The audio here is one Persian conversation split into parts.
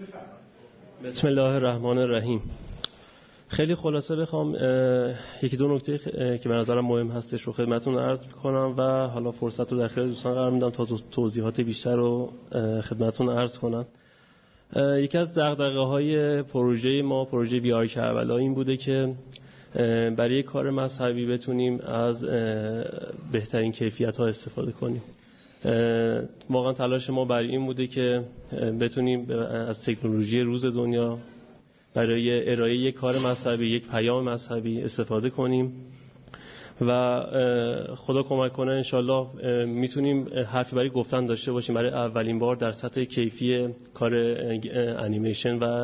بسم الله الرحمن الرحیم. خیلی خلاصه بخوام یکی دو نکته که به نظرم مهم هستش رو خدمتتون عرض می‌کنم و حالا فرصت رو در اختیار دوستان قرار میدم تا توضیحات بیشتر رو خدمتتون عرض کنم. یکی از دغدغه‌های پروژه ما، پروژه بی‌آر کربلا، این بوده که برای کار مذهبی بتونیم از بهترین کیفیت‌ها استفاده کنیم. واقعا تلاش ما برای این بوده که بتونیم از تکنولوژی روز دنیا برای ارائه یک کار مذهبی، یک پیام مذهبی استفاده کنیم و خدا کمک کنه انشالله میتونیم حرفی برای گفتن داشته باشیم برای اولین بار در سطح کیفی کار انیمیشن و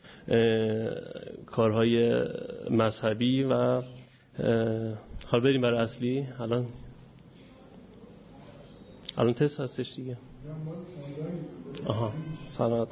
کارهای مذهبی. و حالا بریم برای اصلی. الان تست هستش دیگه. سلامت.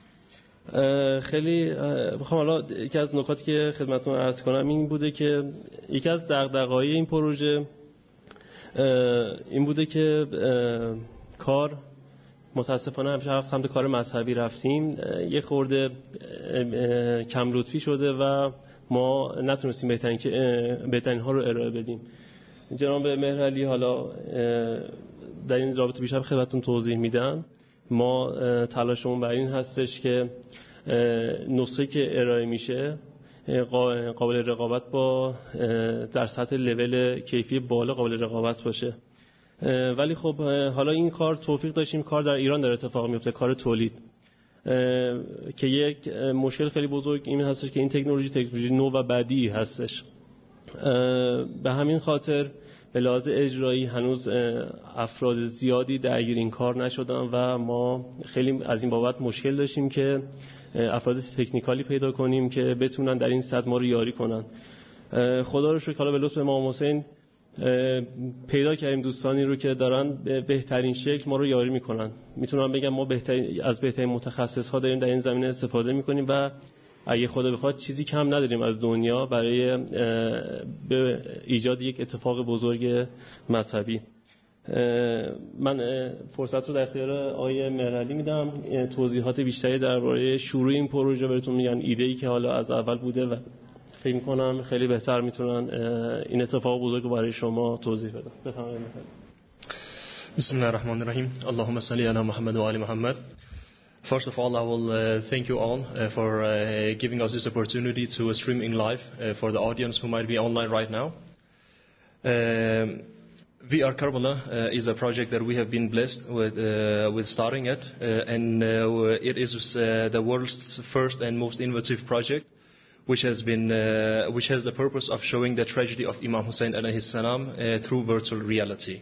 خیلی بخوام حالا یکی از نکاتی که خدمتتون عرض کنم این بوده که یکی از دغدغه‌های این پروژه این بوده که کار متاسفانه همیشه سمت کار مذهبی رفتیم، یه خورده کم لطفی شده و ما نتونستیم بهترین ها رو ارائه بدیم. جناب مهرعلی حالا در این رابطه بیشتر خدمتتون توضیح میدن. ما تلاشمون بر این هستش که نسخه که ارائه میشه قابل رقابت با در سطح لول کیفی بالا قابل رقابت باشه. ولی خب حالا این کار توفیق داشتیم کار در ایران در اتفاق میفته، کار تولید، که یک مشکل خیلی بزرگ این هستش که این تکنولوژی نو و بدیعی هستش. به همین خاطر به لحاظ اجرایی هنوز افراد زیادی درگیر این کار نشدن و ما خیلی از این بابت مشکل داشتیم که افراد تکنیکالی پیدا کنیم که بتونن در این سطح ما رو یاری کنن. خدا رو شکر حالا به لطف امام حسین پیدا کردیم دوستانی رو که دارن به بهترین شکل ما رو یاری میکنن. میتونم بگم ما از بهترین متخصص ها داریم در این زمینه استفاده میکنیم و اگه خدا بخواد چیزی کم نداریم از دنیا برای به ایجاد یک اتفاق بزرگ مذهبی. من فرصت رو در اختیار آقای مهرعلی میدم، توضیحات بیشتری درباره شروع این پروژه بهتون میگن، ایده‌ای که حالا از اول بوده و فکر می‌کنم خیلی بهتر میتونن این اتفاق بزرگ رو برای شما توضیح بدن. بفرمایید. بسم الله الرحمن الرحیم. اللهم صل علی محمد و آل محمد. First of all, I will thank you all for giving us this opportunity to stream in live for the audience who might be online right now. VR Karbala is a project that we have been blessed with starting it, and it is the world's first and most innovative project, which has the purpose of showing the tragedy of Imam Hussein alayhi salam through virtual reality.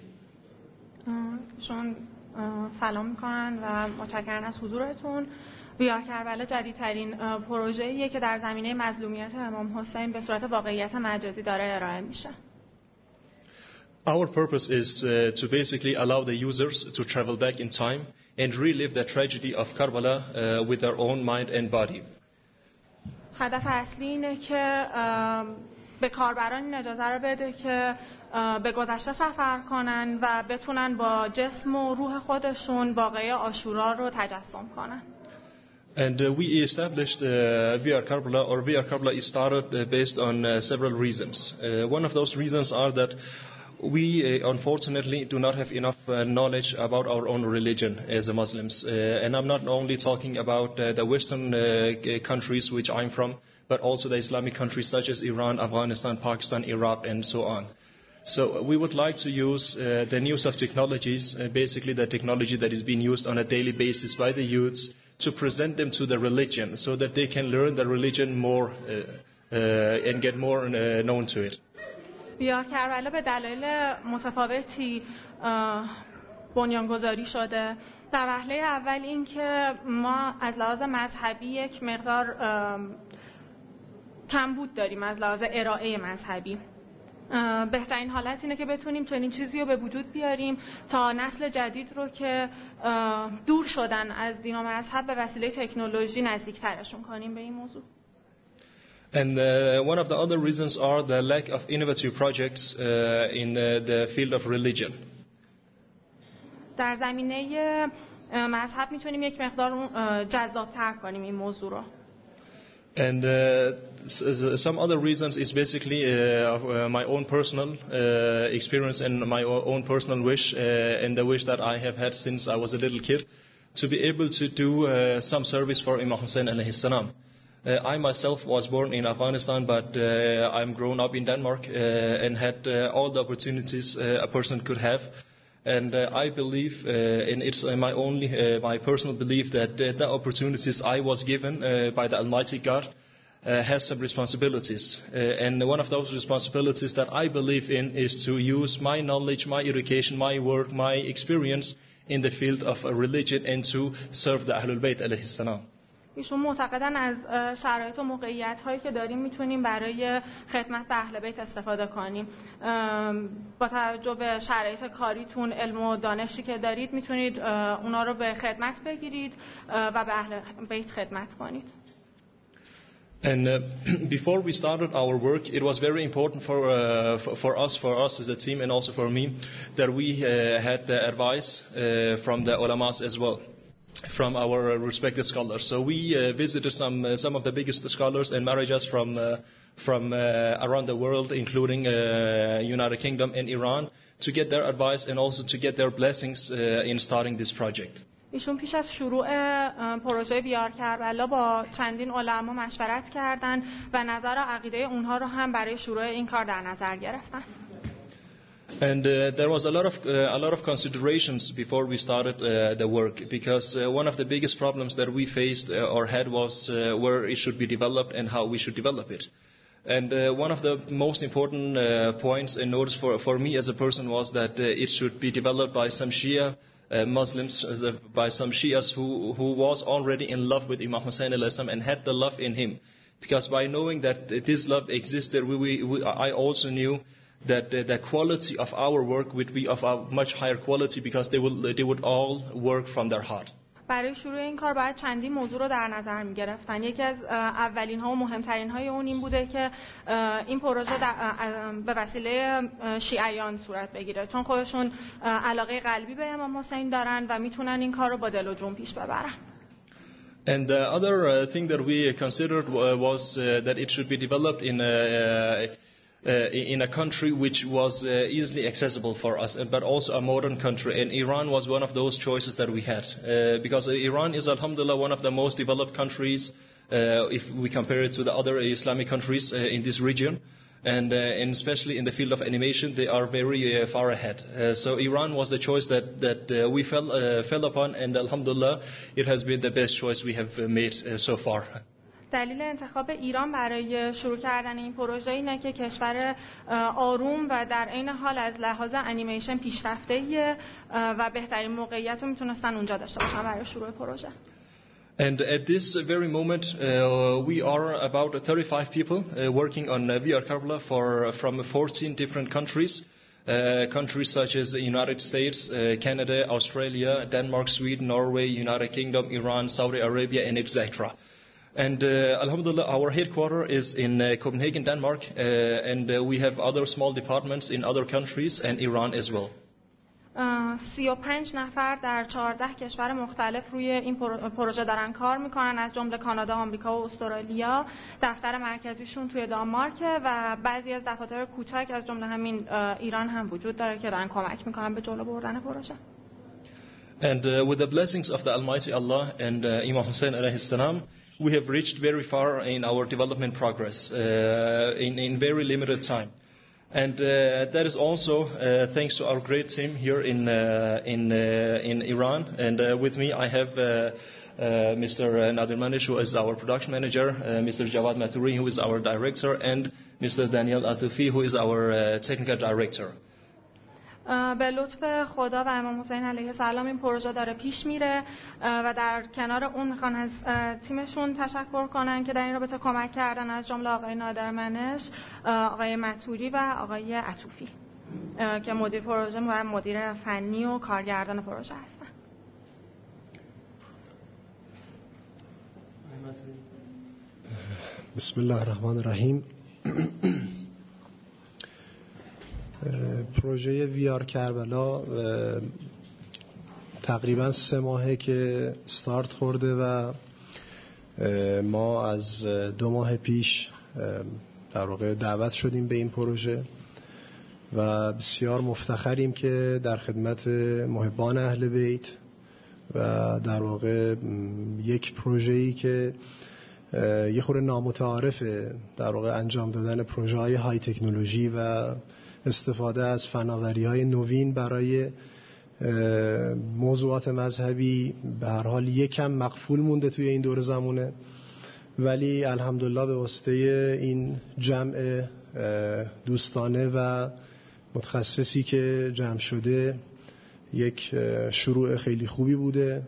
سلام میکنن و متشکرم از حضورتون. VR کربلا جدیدترین پروژه‌ایه که در زمینه مظلومیت امام حسین به صورت واقعیت مجازی داره ارائه میشه. Our purpose is to basically allow the users to travel back in time and relive the tragedy of Karbala with their own mind and body. هدف اصلی اینه که به کاربران این اجازه رو بده که به گذشته سفر کنن و بتونن با جسم و روح خودشون واقعه عاشورا رو تجسم کنن. And we established VR Karbala, or VR Karbala is started based on several reasons. One of those reasons are that we unfortunately do not have enough knowledge about our own religion as Muslims. And I'm not only talking about the Western countries which I'm from, but also the Islamic countries such as Iran, Afghanistan, Pakistan, Iraq, and so on. So we would like to use the use of technologies, basically the technology that is being used on a daily basis by the youths, to present them to the religion so that they can learn the religion more and get more known to it. VR کربلا به دلایل متفاوتی بنیانگذاری شده. در وهله اول این که ما از لحاظ مذهبی یک مقدار کمبود داریم از لحاظ ارائه مذهبی. بهترین حالت اینه که بتونیم چنین چیزی رو به وجود بیاریم تا نسل جدید رو که دور شدن از دین و مذهب به وسیله تکنولوژی نزدیکترشون کنیم به این موضوع. And one of the other reasons are the lack of innovative projects in the field of religion. در زمینه مذهب میتونیم یک مقدار جذاب‌تر کنیم این موضوع رو. And some other reasons is basically my own personal experience and my own personal wish and the wish that I have had since I was a little kid to be able to do some service for Imam Hussein alayhi salam. I myself was born in Afghanistan, but I'm grown up in Denmark and had all the opportunities a person could have. And I believe, and it's my personal belief, that the opportunities I was given by the Almighty God has some responsibilities. And one of those responsibilities that I believe in is to use my knowledge, my education, my work, my experience in the field of religion and to serve the Ahlul Bayt alayhi salam. ایشون معتقدن از شرایط و موقعیت هایی که داریم میتونیم برای خدمت به اهل بیت استفاده کنیم. با توجه به شرایط کاریتون، علم و دانشی که دارید میتونید اونا رو به خدمت بگیرید و به اهل بیت خدمت کنید. And before we started our work, it was very important for us as a team and also for me that we had the advice from the ulamas as well, from our respected scholars. So we visited some of the biggest scholars and marriages from around the world, including United Kingdom and Iran, to get their advice and also to get their blessings in starting this project. ایشون پیش از شروع پروژه بیار کربلا با چندین علما مشورت کردند و نظر و عقیده اونها رو هم برای شروع این کار در نظر گرفتن. And there was a lot of considerations before we started the work, because one of the biggest problems that we faced or had was where it should be developed and how we should develop it. And one of the most important points and notice for me as a person was that it should be developed by some Shia Muslims, by some Shias who was already in love with Imam Hussein alayhi salam and had the love in him. Because by knowing that this love existed, I also knew that the quality of our work would be of a much higher quality, because they would all work from their heart. برای شروع این کار باید چندین موضوع رو در نظر می گرفتن. یکی از اولین ها و مهمترین های اون این بوده که این پروژه به وسیله شیعیان صورت بگیره، چون خودشون علاقه قلبی به امام حسین دارن و میتونن این کار رو با دل و جون پیش ببرن. And the other thing that we considered was that it should be developed in a country which was easily accessible for us, but also a modern country. And Iran was one of those choices that we had, because Iran is, alhamdulillah, one of the most developed countries if we compare it to the other Islamic countries in this region. And especially in the field of animation, they are very far ahead. So Iran was the choice that we fell upon, and alhamdulillah, it has been the best choice we have made so far. دلیل انتخاب ایران برای شروع کردن این پروژه اینه که کشور آروم و در عین حال از لحاظ انیمیشن پیشرفته‌ایه و بهترین موقعیت رو میتونستن اونجا داشته باشن برای شروع پروژه. And at this very moment, we are about 35 people working on VR Karbala from 14 different countries. Countries such as the United States, Canada, Australia, Denmark, Sweden, Norway, United Kingdom, Iran, Saudi Arabia, and etc. And alhamdulillah, our headquarters is in Copenhagen, Denmark, and we have other small departments in other countries and Iran as well. 35 نفر در 14 کشور مختلف روی این پروژه دارن کار میکنن، از جمله کانادا، آمریکا و استرالیا. دفتر مرکزیشون توی دانمارکه و بعضی از دفاتر کوچک از جمله همین ایران هم وجود داره که دارن کمک میکنن به جلو بردن پروژه. And with the blessings of the Almighty Allah and Imam Hussein alayhi salam, we have reached very far in our development progress in very limited time. And that is also thanks to our great team here in Iran. And with me I have Mr. Nadir Manish, who is our production manager, Mr. Jawad Maturi, who is our director, and Mr. Daniel Atufi, who is our technical director. به لطف خدا و امام حسین علیه السلام این پروژه داره پیش میره و در کنار اون میخوان از تیمشون تشکر کنن که در این رابطه کمک کردن، از جمله آقای نادر منش، آقای متوری و آقای عطوفی که مدیر پروژه و مدیر فنی و کارگردان پروژه هستن. بسم الله الرحمن الرحیم. پروژه ویار کربلا تقریبا 3 ماهه که استارت خورده و ما از 2 ماه پیش در واقع دعوت شدیم به این پروژه و بسیار مفتخریم که در خدمت محبان اهل بیت و در واقع یک پروژه‌ای که یه خورده نامتعارفه در واقع انجام دادن پروژه‌های های تکنولوژی و استفاده از فناوری‌های نوین برای موضوعات مذهبی به هر حال یکم مقفول مونده توی این دور زمونه، ولی الحمدلله به واسطه این جمع دوستانه و متخصصی که جمع شده یک شروع خیلی خوبی بوده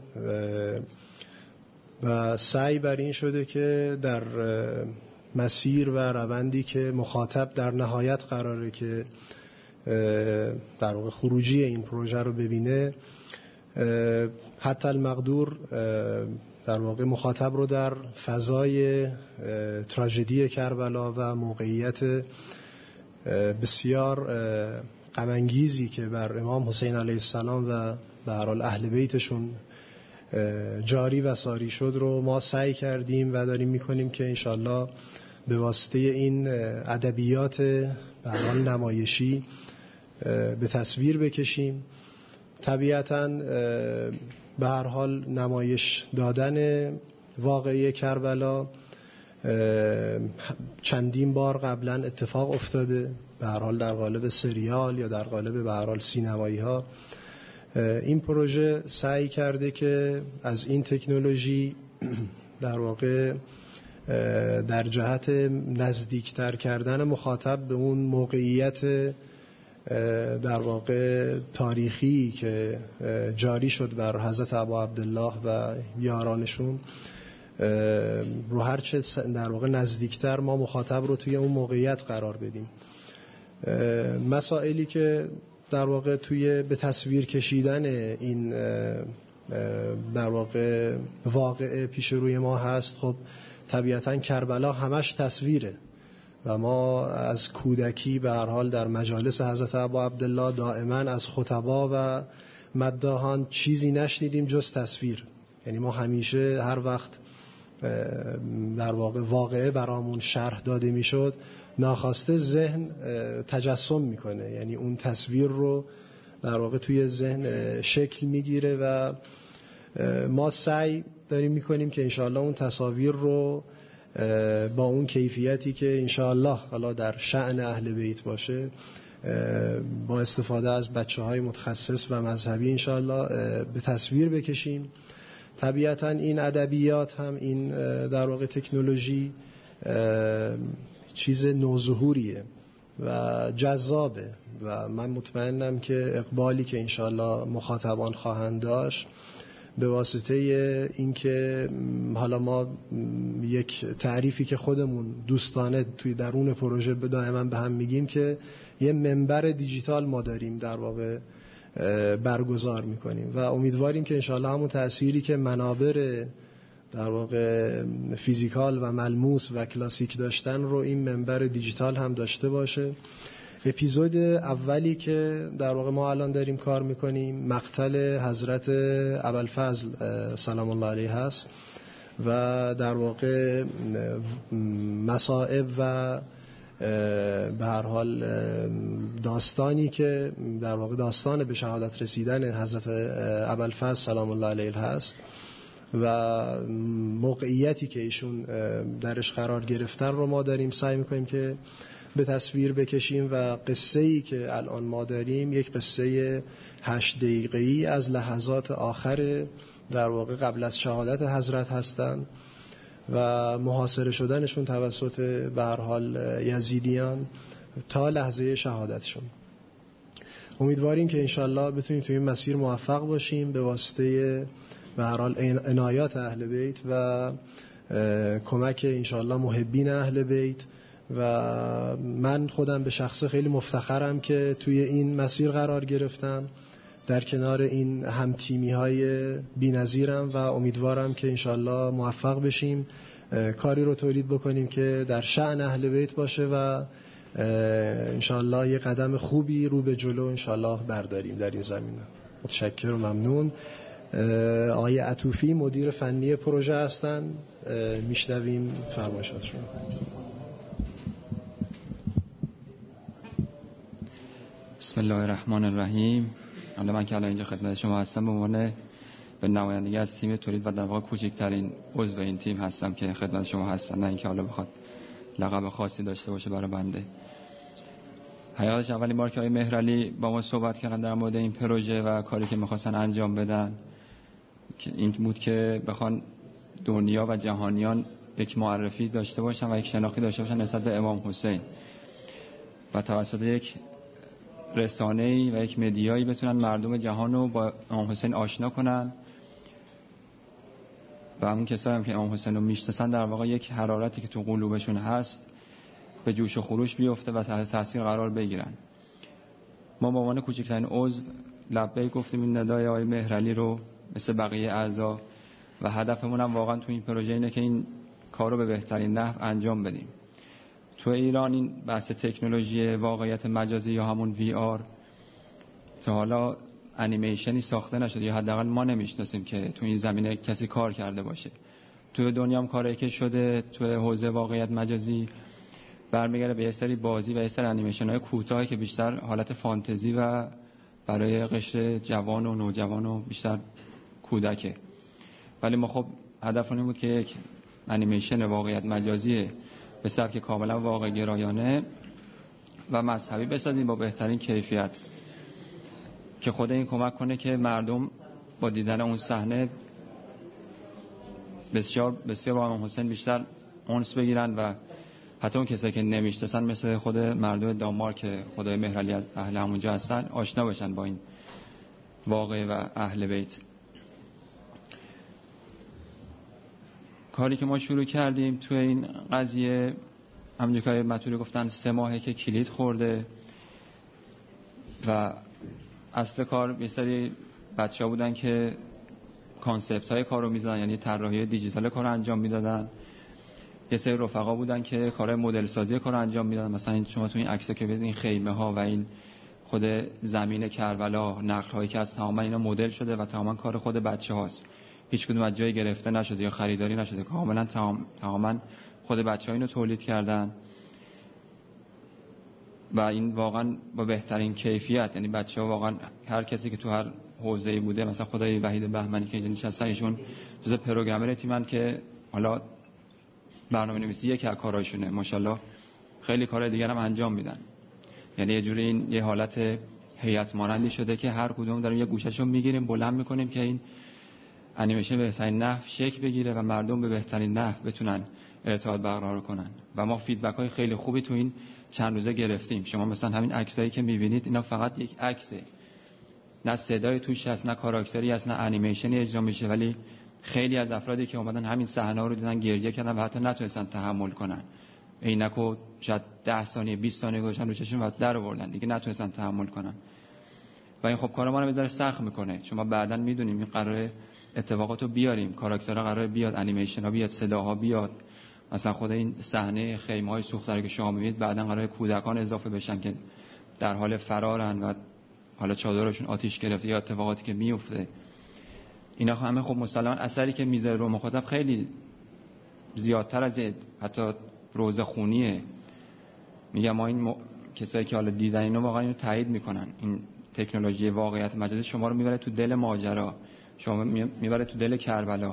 و سعی بر این شده که در مسیر و روندی که مخاطب در نهایت قراره که در واقع خروجی این پروژه رو ببینه، حتی المقدور در واقع مخاطب رو در فضای تراژدی کربلا و موقعیت بسیار غم انگیزی که بر امام حسین علیه السلام و به هر حال اهل بیتشون جاری و ساری شد رو ما سعی کردیم و داریم میکنیم که انشالله به واسطه این ادبیات به هر حال نمایشی به تصویر بکشیم. طبیعتاً به هر حال نمایش دادن واقعی کربلا چندین بار قبلا اتفاق افتاده، به هر حال در قالب سریال یا در قالب به هر حال سینمایی ها. این پروژه سعی کرده که از این تکنولوژی در واقع در جهت نزدیکتر کردن مخاطب به اون موقعیت در واقع تاریخی که جاری شد بر حضرت ابا عبدالله و یارانشون رو هرچه در واقع نزدیکتر ما مخاطب رو توی اون موقعیت قرار بدیم. مسائلی که در واقع توی به تصویر کشیدن این در واقع واقعه پیش روی ما هست، خب طبیعتاً کربلا همش تصویره و ما از کودکی به هر حال در مجالس حضرت ابا عبدالله دائما از خطبا و مداحان چیزی نشنیدیم جز تصویر. یعنی ما همیشه هر وقت در واقع واقعه برامون شرح داده میشد ناخواسته ذهن تجسم میکنه، یعنی اون تصویر رو در واقع توی ذهن شکل میگیره و ما سعی داریم میکنیم که انشاءالله اون تصاویر رو با اون کیفیتی که انشاءالله حالا در شأن اهل بیت باشه با استفاده از بچه‌های متخصص و مذهبی انشاءالله به تصویر بکشیم. طبیعتاً این ادبیات هم این در واقع تکنولوژی چیز نوظهوریه و جذابه و من مطمئنم که اقبالی که انشاءالله مخاطبان خواهند داشت به واسطه اینکه حالا ما یک تعریفی که خودمون دوستانه توی درون پروژه دائما به هم میگیم که یه منبر دیجیتال ما داریم در واقع برگزار میکنیم و امیدواریم که انشاءالله همون تأثیری که منابر در واقع فیزیکال و ملموس و کلاسیک داشتن رو این منبر دیجیتال هم داشته باشه. اپیزود اولی که در واقع ما الان داریم کار میکنیم مقتل حضرت ابوالفضل سلام الله علیه هست و در واقع مصائب و به هر حال داستانی که در واقع داستان به شهادت رسیدن حضرت ابوالفضل سلام الله علیه هست و موقعیتی که ایشون درش قرار گرفتن رو ما داریم سعی میکنیم که به تصویر بکشیم و قصه‌ای که الان ما داریم یک قصه 8 دقیقه‌ای از لحظات آخر در واقع قبل از شهادت حضرت هستند و محاصره شدنشون توسط به هر حال یزیدیان تا لحظه شهادتشون. امیدواریم که انشالله بتونیم توی این مسیر موفق باشیم به واسطه به هر حال عنایات اهل بیت و کمک انشالله محبین اهل بیت و من خودم به شخصه خیلی مفتخرم که توی این مسیر قرار گرفتم در کنار این همتیمی های بی‌نظیرم و امیدوارم که انشالله موفق بشیم کاری رو تولید بکنیم که در شأن اهل بیت باشه و انشالله یه قدم خوبی رو به جلو انشالله برداریم در این زمینه. متشکر و ممنون. آقای عطوفی مدیر فنی پروژه هستن. میشنویم فرمایشاتشون. بسم الله الرحمن الرحیم. حالا من که الان اینجا خدمت شما هستم به عنوان به نمایندگی از تیم تولید و در واقع کوچکترین عضو این تیم هستم که خدمت شما هستم، نه اینکه حالا بخواد لقب خاصی داشته باشه برای بنده. حقیقتش اولین بار که آقای مهرعلی با ما صحبت کردن در مورد این پروژه و کاری که می‌خواستن انجام بدن که این بود که بخوان دنیا و جهانیان یک معرفی داشته باشن و یک شناختی داشته باشن نسبت به امام حسین و توسط یک رسانه‌ای و یک مدیایی بتونن مردم جهان رو با امام حسین آشنا کنن و همون کسایی هم که امام حسین رو میشناسن در واقع یک حرارتی که تو قلوبشون هست به جوش و خروش بیفته و تحت تاثیر قرار بگیرن. ما به عنوان کوچکترین عضو لبیک گفتیم این ندای آقای مهرعلی رو مثل بقیه اعضا و هدفمون هم واقعا تو این پروژه اینه که این کار رو به بهترین نحو انجام بدیم. تو ایران این بحث تکنولوژی واقعیت مجازی یا همون VR تا حالا انیمیشنی ساخته نشده یا حداقل ما نمیشناسیم که تو این زمینه کسی کار کرده باشه. تو دنیا هم کاری که شده تو حوزه واقعیت مجازی برمیگرده به یه سری بازی و یه سری انیمیشن‌های کوتاهی که بیشتر حالت فانتزی و برای قشر جوان و نوجوان و بیشتر کودکه. ولی ما خب هدفمون بود که یک انیمیشن واقعیت مجازی به سبک کاملا واقع گرایانه و مذهبی بسازیم با بهترین کیفیت که خود این کمک کنه که مردم با دیدن اون صحنه بسیار بسیار با امام حسین بیشتر انس بگیرن و حتی اون کسایی که نمیشناسن مثل خود مردم دانمارک که خدای مهرعلی از اهل همونجا هستن آشنا بشن با این واقعه و اهل بیت. کاری که ما شروع کردیم توی این قضیه همونجور که مطوری گفتن 3 ماهه که کلید خورده و اصل کار یه سری بچه ها بودن که کانسپت های کار رو میزدن، یعنی طراحی دیجیتال کار رو انجام میدادن. یه سری رفقا بودن که کارهای مدل سازی کار رو انجام میدادن. مثلا شما تو این عکسا که ببینید این خیمه ها و این خود زمین کربلا نقل هایی که از تماما اینا مدل شده و تماما کار خود بچه هاست، هیچ کدوم از جای گرفته نشده یا خریداری نشده، کاملا تماما خود بچه‌ها اینو تولید کردن و این واقعا با بهترین کیفیت، یعنی بچه‌ها واقعا هر کسی که تو هر حوزه‌ای بوده، مثلا خدای وحید بهمنی که اینجا نشستن ایشون جزء پروگرامر تیمن که حالا برنامه‌نویسی یک از کارهاشونه، ماشاءالله خیلی کارهای دیگر هم انجام میدن. یعنی یه جوری این یه حالت هیئت مانندی شده که هر کدوم داریم یه گوشه‌شو میگیریم بلند میکنیم که این انیمیشن به بهترین نحو شکل بگیره و مردم به بهترین نحو بتونن ارتباط برقرار کنن و ما فیدبک های خیلی خوبی تو این چند روزه گرفتیم. شما مثلا همین عکسایی که میبینید اینا فقط یک عکسه، نه صدای توش هست، نه کاراکتری هست، نه انیمیشنی اجرا میشه، ولی خیلی از افرادی که اومدن همین صحنه رو دیدن گریه کردن و حتی نتونستن تحمل کنن. عینکو شاید 10 ثانیه 20 ثانیه گذاشتن رو چشمشون و در آوردن، دیگه نتونستن تحمل کنن. و این خب کار ما رو بذاره سخت میکنه. شما بعداً میدونیم این قراره اتفاقاتو بیاریم، کاراکترها قراره بیاد، انیمیشن ها بیاد، صداها بیاد. مثلا خود این صحنه خیمه‌های سوخته که شما میبینید بعداً قراره کودکان اضافه بشن که در حال فرارن و حالا چادرشون آتیش گرفته یا اتفاقاتی که میفته. اینا همه خب مسلماً اثری که میذاره رو مخاطب خیلی زیادتر از حتی روزه خونیه. میگم ما این کسایی که حالا دیدن اینو واقعا اینو تایید میکنن. این تکنولوژی واقعیت مجازی شما رو میبره تو دل ماجرا، شما میبره تو دل کربلا.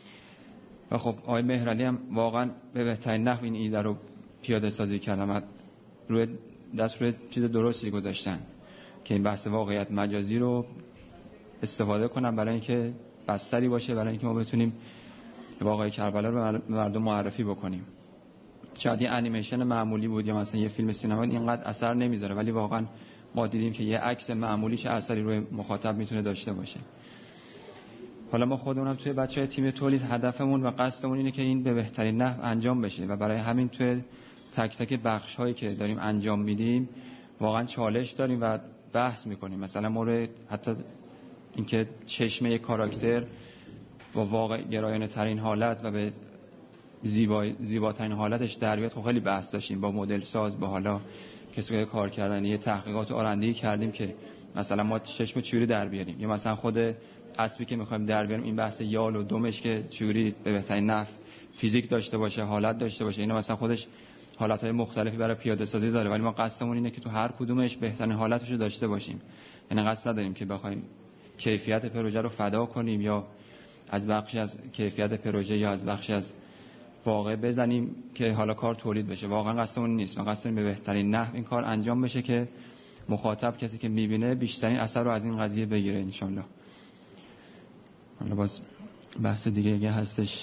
و خب آقای مهرعلی هم واقعا به بهترین نحو این ایده رو پیاده سازی کردن، روی دست روی چیز درستی گذاشتن که این بحث واقعیت مجازی رو استفاده کنن برای اینکه بستری باشه برای اینکه ما بتونیم واقعی کربلا رو به مردم معرفی بکنیم. شاید یه انیمیشن معمولی بود یا مثلا یه فیلم سینما اینقدر اثر نمیذاره، ولی واقعا ما دیدیم که یه عکس معمولی چه اثری روی مخاطب میتونه داشته باشه. حالا ما خودمون هم توی بچهای تیم تولید هدفمون و قصدمون اینه که این به بهترین نحو انجام بشه و برای همین توی تک تک بخش هایی که داریم انجام میدیم واقعا چالش داریم و بحث میکنیم. مثلا مورد حتی اینکه چشم یک کاراکتر با واقع گرایانه ترین حالت و به زیباترین حالتش در بیاد، خب خیلی بحث داشتیم با مدل ساز، با حالا کسی که کار کردن، یه تحقیقات آرنده‌ای کردیم که مثلا ما چشم چجوری در بیاریم، یا مثلا خود اصلی که میخوایم در بیاریم این بحث یال و دمش که چوری به بهترین نحو فیزیک داشته باشه، حالت داشته باشه، اینا مثلا خودش حالتهای مختلفی برای پیاده سازی داره، ولی ما قصدمون اینه که تو هر کدومش بهترین حالتش رو داشته باشیم. یعنی قصد نداریم که بخوایم کیفیت پروژه رو فدا کنیم یا از بخشی از کیفیت پروژه یا از بخشی از واقع بزنیم که حالا کار تولید بشه. واقعا قصدمون نیست. ما قصدمون به بهترین نحو این کار انجام بشه که مخاطب، کسی که میبینه، بیشترین اثر رو از این قضیه بگیره ان شاء الله. حالا باز بحث دیگه اگه هستش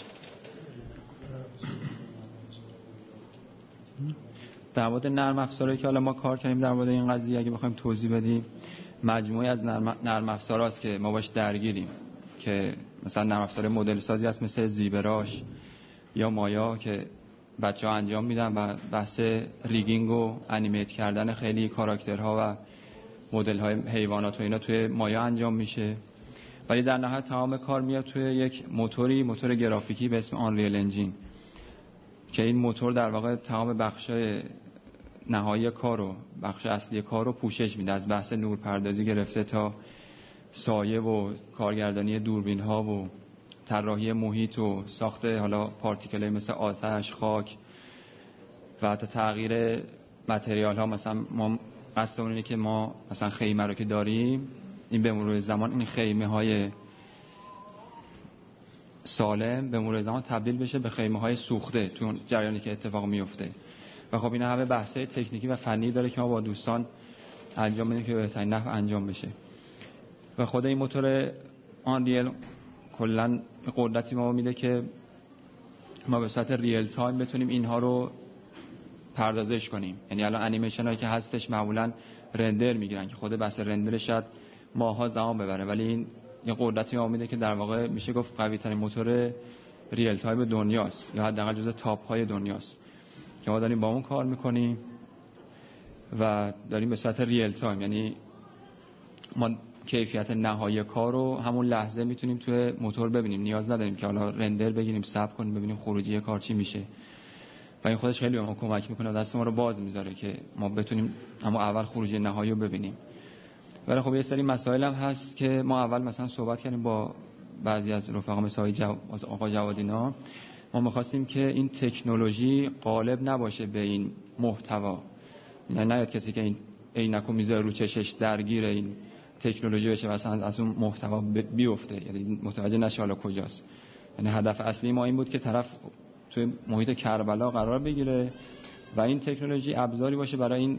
در مورد نرم افزارهایی که حالا ما کار کردیم در مورد این قضیه اگه بخوایم توضیح بدیم، مجموعه از نرم افزاراست که ما باش درگیریم که مثلا نرم افزار مدل سازی هست مثل زیبراش یا مایا که بچه‌ها انجام میدن و بحث ریگینگ و انیمیت کردن خیلی کاراکترها و مدل‌های حیوانات و اینا توی مایا انجام میشه. ولی در نهایت تمام کار میاد توی یک موتور گرافیکی به اسم آنریل انجین که این موتور در واقع تمام بخش‌های نهایی کار و بخش اصلی کار رو پوشش میده، از بحث نورپردازی گرفته تا سایه و کارگردانی دوربین‌ها و طراحی محیط و ساخت حالا پارتیکل‌های مثل آتش، خاک و حتی تغییر متریال‌ها. مثلا ما قصدمون اینه که ما مثلا خیمه رو که داریم، این به مرور زمان این خیمه‌های سالم به مرور زمان تبدیل بشه به خیمه‌های سوخته تو جریانی که اتفاق میفته. و خب اینا همه بحث‌های تکنیکی و فنی داره که ما با دوستان انجام بدیم که به بهترین نحو انجام بشه. و خود این موتور آنریل کلاً قدرتی ما میده که ما به صورت ریل تایم بتونیم اینها رو پردازش کنیم. یعنی الان انیمیشن هایی که هستش معمولاً رندر میگیرن که خود بحث رندرش شاید ماها زمان ببره، ولی این یه قدرتی ما میده که در واقع میشه گفت قوی ترین موتور ریل تایم دنیاست یا حداقل جزو تاپ های دنیاست که ما داریم با اون کار میکنیم و داریم به صورت ریل تایم، یعنی ما کیفیت نهایی کار رو همون لحظه میتونیم توی موتور ببینیم، نیاز نداریم که حالا رندر بگیریم صبر کنیم ببینیم خروجی کار چی میشه. و این خودش خیلی به ما کمک میکنه و دست ما رو باز میذاره که ما بتونیم همون اول خروجی نهایی رو ببینیم. ولی خب یه سری مسائل هم هست که ما اول مثلا صحبت کردیم با بعضی از رفقا مثل آقا جوادینا، ما می‌خواستیم که این تکنولوژی غالب نباشه به این محتوا، یعنی نیاد کسی که این عینکو میذاره رو چشش درگیر این تکنولوژی بشه مثلا از اون محتوا بیفته، یعنی متوجه نشه حالا کجاست. یعنی هدف اصلی ما این بود که طرف توی محیط کربلا قرار بگیره و این تکنولوژی ابزاری باشه برای این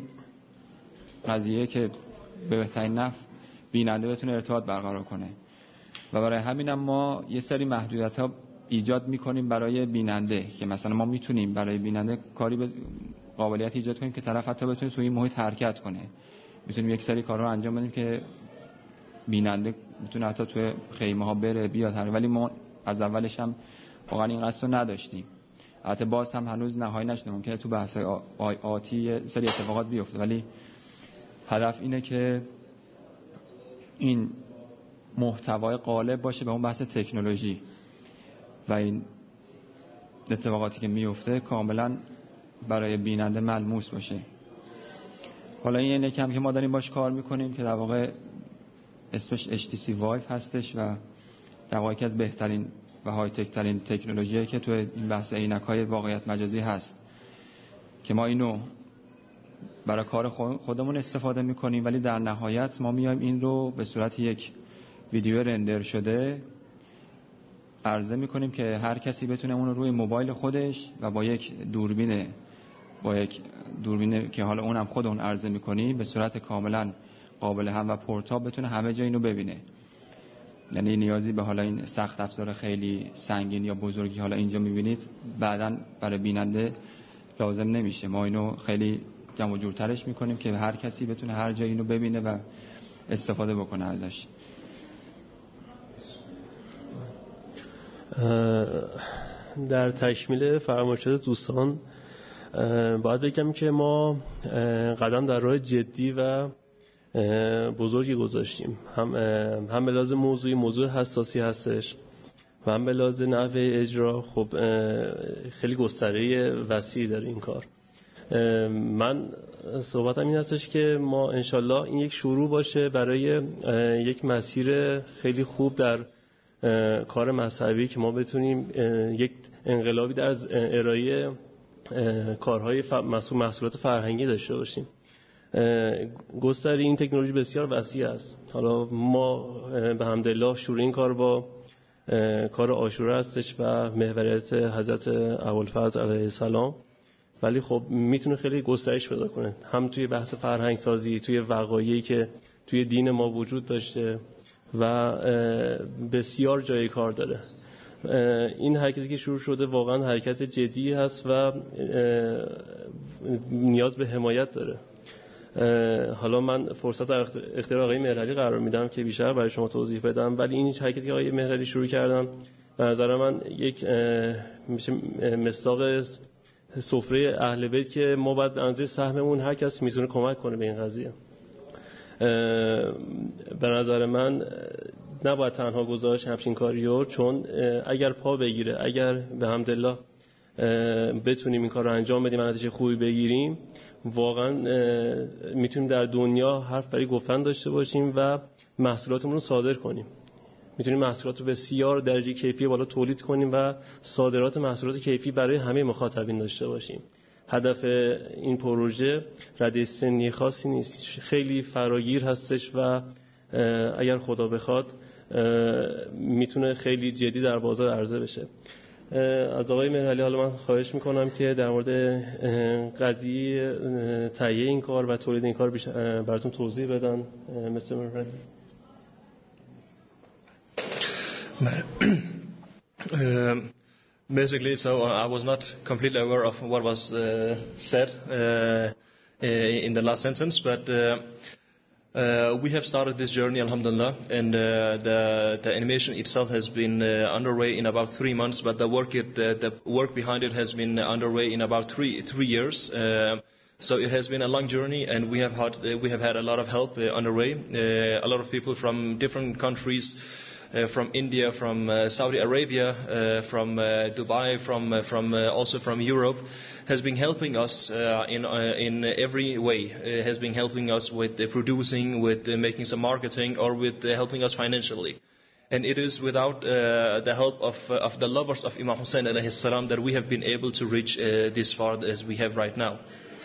قضیه که به بهترین نحو بیننده بتونه ارتباط برقرار کنه. و برای همین هم ما یه سری محدودیت‌ها ایجاد می‌کنیم برای بیننده که مثلا ما میتونیم برای بیننده کاری به قابلیت ایجاد کنیم که طرف حتی بتونه توی این محیط حرکت کنه. میتونیم یک سری کارا رو انجام بدیم که بیننده میتونه حتی توی خیمه‌ها بره بیاد، ولی ما از اولش هم واقعا این قصد رو نداشتیم. البته باز هم هنوز نهایی نشده، ممکنه تو بحث آتی سری اتفاقات بیفته، ولی هدف اینه که این محتوای غالب باشه به اون بحث تکنولوژی و این اتفاقاتی که میفته کاملا برای بیننده ملموس باشه. حالا این یکم که ما داریم باش کار میکنیم که در واقع اسمش HTC Vive هستش و در واقع یکی از بهترین و های تک ترین تکنولوژیه که تو این بحث عینک‌های واقعیت مجازی هست که ما اینو برای کار خودمون استفاده میکنیم، ولی در نهایت ما میایم این رو به صورت یک ویدیو رندر شده عرضه میکنیم که هر کسی بتونه اون رو روی موبایل خودش و با یک دوربین که حالا اونم خودمون عرضه میکنیم به صورت کاملا قابل هم و پورتاب بتونه همه جا اینو ببینه. یعنی نیازی به حالا این سخت افزار خیلی سنگین یا بزرگی حالا اینجا میبینید بعداً برای بیننده لازم نمیشه. ما اینو خیلی جمع جورترش میکنیم که هر کسی بتونه هر جا اینو ببینه و استفاده بکنه ازش. در تکمیل فرمایشات دوستان باید بگم که ما قدم در راه جدی و بزرگی گذاشتیم، هم به لحاظ موضوع حساسی هستش و هم به لحاظ نحوه اجرا. خب خیلی گستره وسیعی داره این کار من صحبتم این هستش که ما انشالله این یک شروع باشه برای یک مسیر خیلی خوب در کار مذهبی که ما بتونیم یک انقلابی در ارائه کارهای محصولات فرهنگی داشته باشیم. گستره این تکنولوژی بسیار وسیع است. حالا ما به حمدالله شروع این کار با کار عاشورا هستش و محوریت حضرت ابوالفضل علیه السلام، ولی خب میتونه خیلی گسترش پیدا کنه، هم توی بحث فرهنگ سازی، توی وقایعی که توی دین ما وجود داشته و بسیار جای کار داره. این حرکتی که شروع شده واقعا حرکت جدی هست و نیاز به حمایت داره. حالا من فرصت در اختیار آقای مهرعلی قرار میدم که بیشتر برای شما توضیح بدم، ولی این حرکتی که آقای مهرعلی شروع کردن به نظر من یک میشه مصداق سفره اهل بیت که ما باید اندازه سهممون هر کس میتونه کمک کنه به این قضیه. به نظر من نباید تنها گذاشت همچین کاریو، چون اگر پا بگیره، اگر به حمدالله بتونیم این کار رو انجام بدیم، نتیجه خوبی بگیریم، واقعا میتونیم در دنیا حرف برای گفتن داشته باشیم و محصولاتمون رو صادر کنیم. میتونیم محصولات رو بسیار درجه کیفی بالا تولید کنیم و صادرات محصولات کیفی برای همه مخاطبین داشته باشیم. هدف این پروژه رده سنی خاصی نیست، خیلی فراگیر هستش و اگر خدا بخواد میتونه خیلی جدی در بازار عرضه بشه. از آقای مهرعلی حالا من خواهش میکنم که در مورد قضیه تهیه این کار و تولید این کار براتون توضیح بدن. مستر مهرعلی. Basically, so I was not completely aware of what was said in the last sentence, but we have started this journey, alhamdulillah, and the animation itself has been underway in about 3 months, but the work behind it has been underway in about 3 years. So it has been a long journey, and we have had a lot of help underway. A lot of people from different countries. From India, from Saudi Arabia, from Dubai, from also from Europe, has been helping us in every way. Has been helping us with producing, with making some marketing, or with helping us financially. And it is without the help of the lovers of Imam Hussein alayhi salam that we have been able to reach this far as we have right now.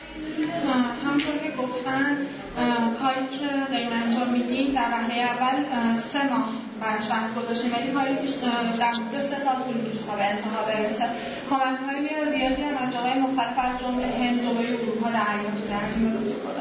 کاری که داریم انجام میدیم در وهله اول 3 ماه برش وقت گذاشتیم، ولی کاری که در مدت 3 سال طول کشید تا به انتها برسه. کمک‌های زیادی هم از جاهای مختلف از جمله هند، دبی و اروپا دریافت کردیم.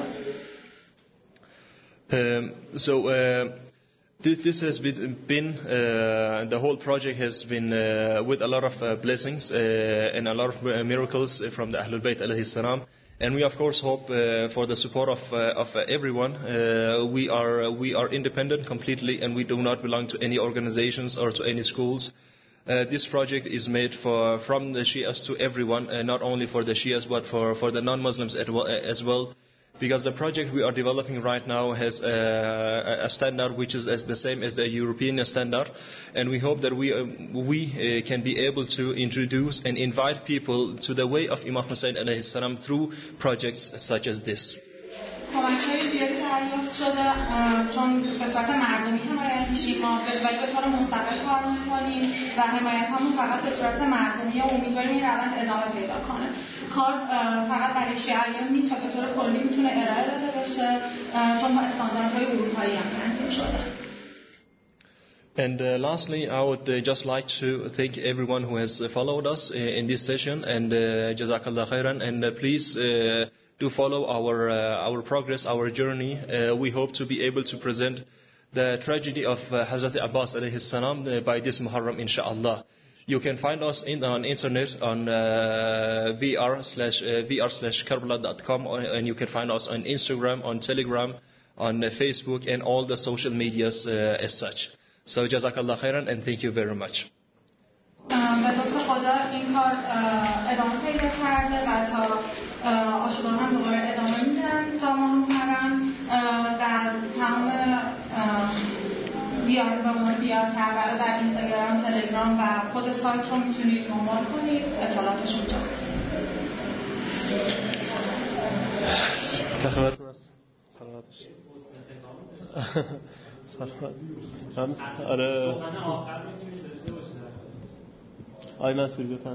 This has been the whole project has been with a lot of blessings and a lot of miracles from the Ahlul Bayt alayhi salam. And we of course hope for the support of everyone. We are independent completely, and we do not belong to any organizations or to any schools. This project is made from the Shias to everyone, not only for the Shias but for the non-Muslims as well. Because the project we are developing right now has a standard which is as the same as the European standard, and we hope that we can be able to introduce and invite people to the way of Imam Hussein alayhi salam through projects such as this. کمک‌های زیادی دریافت شده، چون به صورت مردمی حمایت میشیم، ما ولی به طور مستقل کار میکنیم و حمایت همون فقط به صورت مردمی و امیدواریم این روند ادامه پیدا کنه. کار فقط برای شیعیان نیست و به طور کلی میتونه ارائه داده بشه، چون با استانداردهای اروپایی هم تنظیم شده. And lastly, I would just like to thank everyone who has followed us in this session, and Jazakallah khairan, and please do follow our progress, our journey. We hope to be able to present the tragedy of Hazrat Abbas alayhi salam by this Muharram, inshallah. You can find us on internet on vr/karbala.com, and you can find us on Instagram, on Telegram, on Facebook, and all the social medias as such. So Jazakallah khairan, and thank you very much. به لطف خدا این کار ادامه پیدا کرده و تا عاشورا هم دوباره ادامه میدن تا ماه محرم در تمام بیار کربلا در اینستاگرام، تلگرام و خود سایت رو میتونید دنبال کنید، اطلاعاتش اونجا هست. خدمتتون هستم. سلامت باشید. سلامت. آره. آقای منصوری بفرمایید.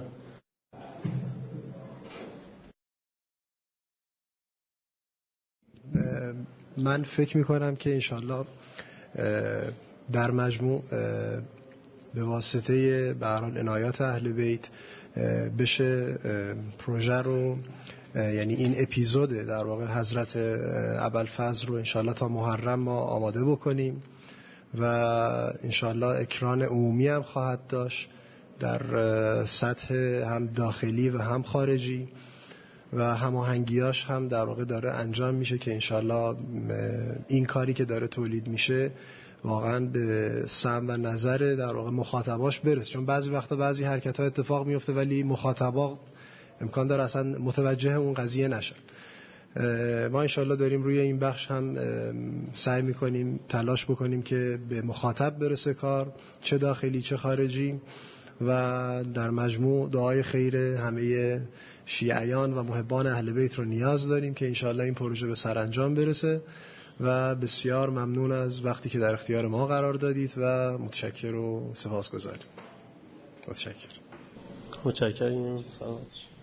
من فکر میکنم که انشالله در مجموع به واسطه به هر حال عنایات اهل بیت بشه پروژه رو، یعنی این اپیزود در واقع حضرت ابوالفضل رو انشالله تا محرم ما آماده بکنیم و انشالله اکران عمومی هم خواهد داشت در سطح هم داخلی و هم خارجی و هماهنگیاش هم در واقع داره انجام میشه که انشالله این کاری که داره تولید میشه واقعا به سمع و نظر در واقع مخاطباش برسه، چون بعضی وقتا بعضی حرکت ها اتفاق میفته ولی مخاطبا امکان داره اصلا متوجه اون قضیه نشن. ما انشالله داریم روی این بخش هم سعی میکنیم تلاش بکنیم که به مخاطب برسه کار، چه داخلی چه خارجی، و در مجموع دعای خیر همه شیعیان و محبان اهل بیت رو نیاز داریم که انشالله این پروژه به سرانجام برسه و بسیار ممنون از وقتی که در اختیار ما قرار دادید و متشکر و سپاسگزاریم. متشکرم. متشکرم. سلامت.